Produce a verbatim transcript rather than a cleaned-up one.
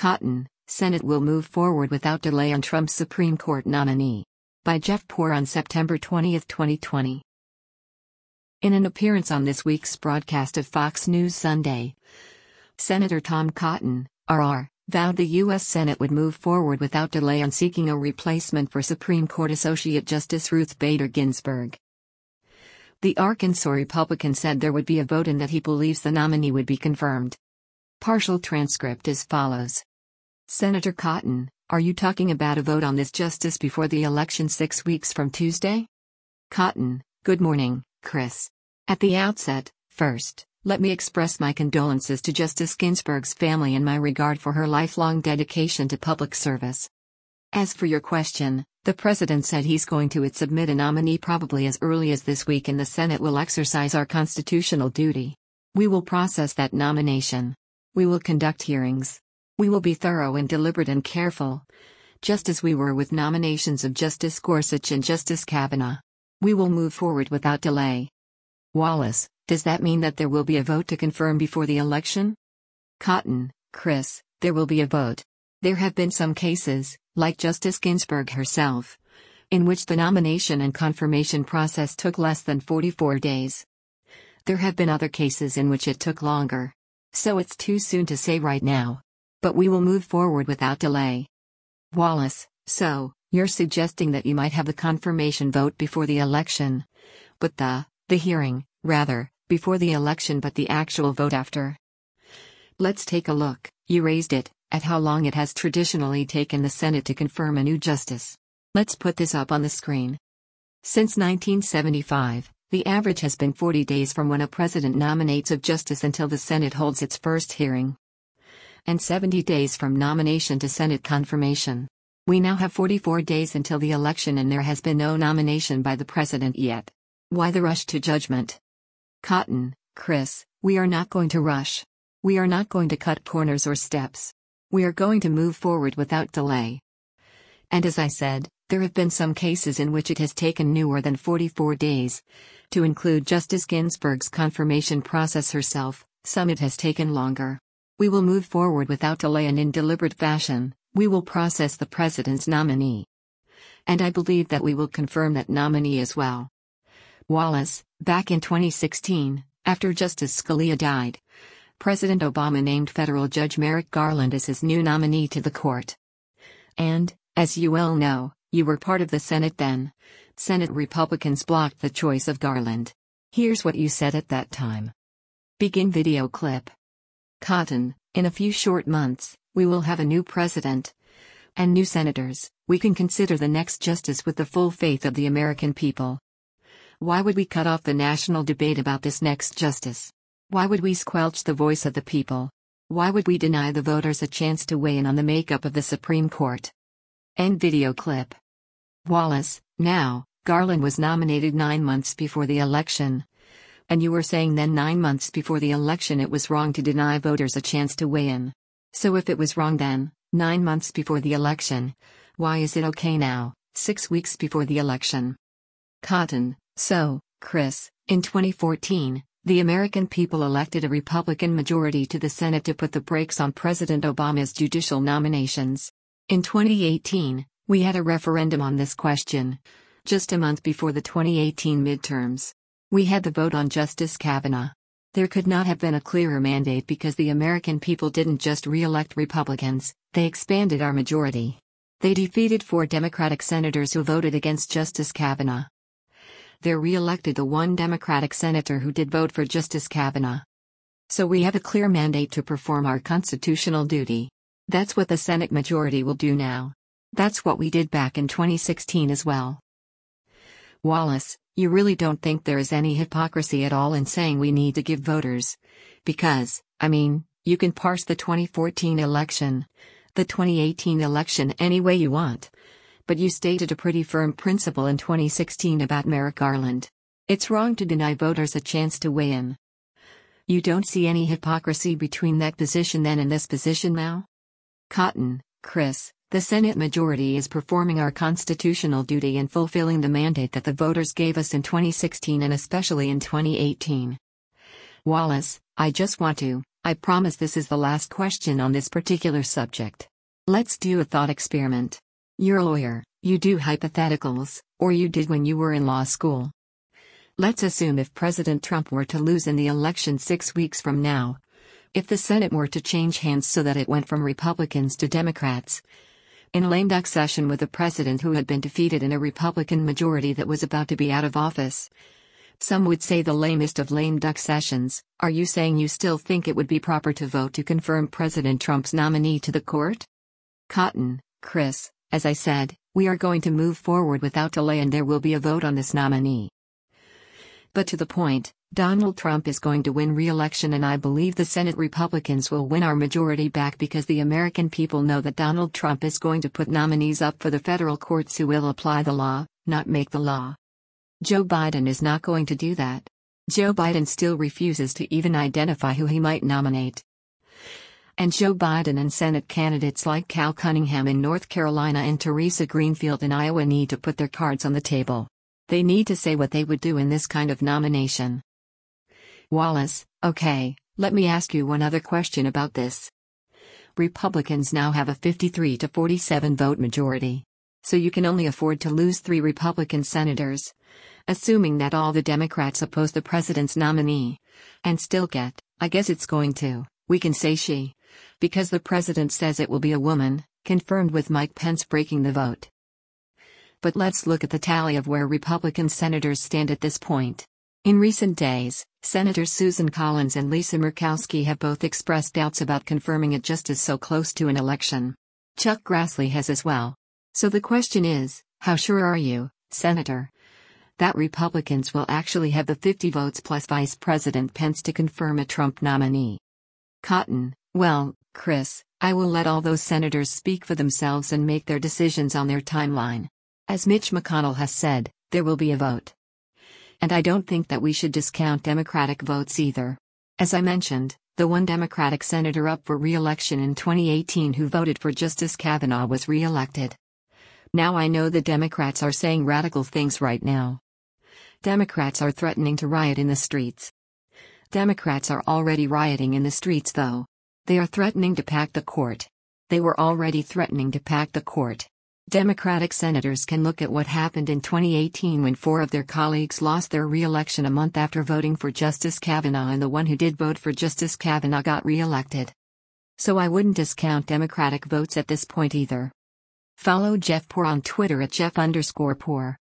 Cotton, Senate will move forward without delay on Trump's Supreme Court nominee. By Jeff Poore on September twentieth, twenty twenty. In an appearance on this week's broadcast of Fox News Sunday, Senator Tom Cotton, R R, vowed the U S Senate would move forward without delay on seeking a replacement for Supreme Court Associate Justice Ruth Bader Ginsburg. The Arkansas Republican said there would be a vote and that he believes the nominee would be confirmed. Partial transcript as follows. Senator Cotton, are you talking about a vote on this justice before the election six weeks from Tuesday? Cotton, good morning, Chris. At the outset, first, let me express my condolences to Justice Ginsburg's family and my regard for her lifelong dedication to public service. As for your question, the president said he's going to submit a nominee probably as early as this week, and the Senate will exercise our constitutional duty. We will process that nomination. We will conduct hearings. We will be thorough and deliberate and careful, just as we were with nominations of Justice Gorsuch and Justice Kavanaugh. We will move forward without delay. Wallace, does that mean that there will be a vote to confirm before the election? Cotton, Chris, there will be a vote. There have been some cases, like Justice Ginsburg herself, in which the nomination and confirmation process took less than forty-four days. There have been other cases in which it took longer. So it's too soon to say right now. But we will move forward without delay. Wallace, so, you're suggesting that you might have the confirmation vote before the election, but the, the hearing, rather, before the election but the actual vote after. Let's take a look, you raised it, at how long it has traditionally taken the Senate to confirm a new justice. Let's put this up on the screen. Since nineteen seventy-five, the average has been forty days from when a president nominates a justice until the Senate holds its first hearing, and seventy days from nomination to Senate confirmation. We now have forty-four days until the election and there has been no nomination by the president yet. Why the rush to judgment? Cotton, Chris, we are not going to rush. We are not going to cut corners or steps. We are going to move forward without delay. And as I said, there have been some cases in which it has taken newer than forty-four days, to include Justice Ginsburg's confirmation process herself. Some it has taken longer. We will move forward without delay and in deliberate fashion. We will process the president's nominee. And I believe that we will confirm that nominee as well. Wallace, back in twenty sixteen, after Justice Scalia died, President Obama named federal Judge Merrick Garland as his new nominee to the court. And, as you well know, you were part of the Senate then. Senate Republicans blocked the choice of Garland. Here's what you said at that time. Begin video clip. Cotton, in a few short months, we will have a new president and new senators. We can consider the next justice with the full faith of the American people. Why would we cut off the national debate about this next justice? Why would we squelch the voice of the people? Why would we deny the voters a chance to weigh in on the makeup of the Supreme Court? End video clip. Wallace, now, Garland was nominated nine months before the election. And you were saying then nine months before the election it was wrong to deny voters a chance to weigh in. So if it was wrong then, nine months before the election, why is it okay now, six weeks before the election? Cotton, so, Chris, in twenty fourteen, the American people elected a Republican majority to the Senate to put the brakes on President Obama's judicial nominations. In twenty eighteen, we had a referendum on this question, just a month before the twenty eighteen midterms. We had the vote on Justice Kavanaugh. There could not have been a clearer mandate because the American people didn't just re-elect Republicans, they expanded our majority. They defeated four Democratic senators who voted against Justice Kavanaugh. They re-elected the one Democratic senator who did vote for Justice Kavanaugh. So we have a clear mandate to perform our constitutional duty. That's what the Senate majority will do now. That's what we did back in twenty sixteen as well. Wallace, you really don't think there is any hypocrisy at all in saying we need to give voters? Because, I mean, you can parse the twenty fourteen election, the twenty eighteen election any way you want. But you stated a pretty firm principle in twenty sixteen about Merrick Garland. It's wrong to deny voters a chance to weigh in. You don't see any hypocrisy between that position then and this position now? Cotton, Chris, the Senate majority is performing our constitutional duty and fulfilling the mandate that the voters gave us in twenty sixteen and especially in twenty eighteen. Wallace, I just want to, I promise this is the last question on this particular subject. Let's do a thought experiment. You're a lawyer, you do hypotheticals, or you did when you were in law school. Let's assume if President Trump were to lose in the election six weeks from now, if the Senate were to change hands so that it went from Republicans to Democrats, in lame duck session with a president who had been defeated in a Republican majority that was about to be out of office. Some would say the lamest of lame duck sessions. Are you saying you still think it would be proper to vote to confirm President Trump's nominee to the court? Cotton, Chris, as I said, we are going to move forward without delay and there will be a vote on this nominee. But to the point, Donald Trump is going to win re-election and I believe the Senate Republicans will win our majority back because the American people know that Donald Trump is going to put nominees up for the federal courts who will apply the law, not make the law. Joe Biden is not going to do that. Joe Biden still refuses to even identify who he might nominate. And Joe Biden and Senate candidates like Cal Cunningham in North Carolina and Teresa Greenfield in Iowa need to put their cards on the table. They need to say what they would do in this kind of nomination. Wallace, okay, let me ask you one other question about this. Republicans now have a fifty-three to forty-seven vote majority. So you can only afford to lose three Republican senators, assuming that all the Democrats oppose the president's nominee, and still get, I guess it's going to, we can say she, because the president says it will be a woman, confirmed with Mike Pence breaking the vote. But let's look at the tally of where Republican senators stand at this point. In recent days, Senators Susan Collins and Lisa Murkowski have both expressed doubts about confirming it just as so close to an election. Chuck Grassley has as well. So the question is, how sure are you, Senator, that Republicans will actually have the fifty votes plus Vice President Pence to confirm a Trump nominee? Cotton, well, Chris, I will let all those senators speak for themselves and make their decisions on their timeline. As Mitch McConnell has said, there will be a vote. And I don't think that we should discount Democratic votes either. As I mentioned, the one Democratic senator up for re-election in twenty eighteen who voted for Justice Kavanaugh was re-elected. Now I know the Democrats are saying radical things right now. Democrats are threatening to riot in the streets. Democrats are already rioting in the streets though. They are threatening to pack the court. They were already threatening to pack the court. Democratic senators can look at what happened in twenty eighteen when four of their colleagues lost their re-election a month after voting for Justice Kavanaugh and the one who did vote for Justice Kavanaugh got re-elected. So I wouldn't discount Democratic votes at this point either. Follow Jeff Poor on Twitter at Jeff underscore Poor.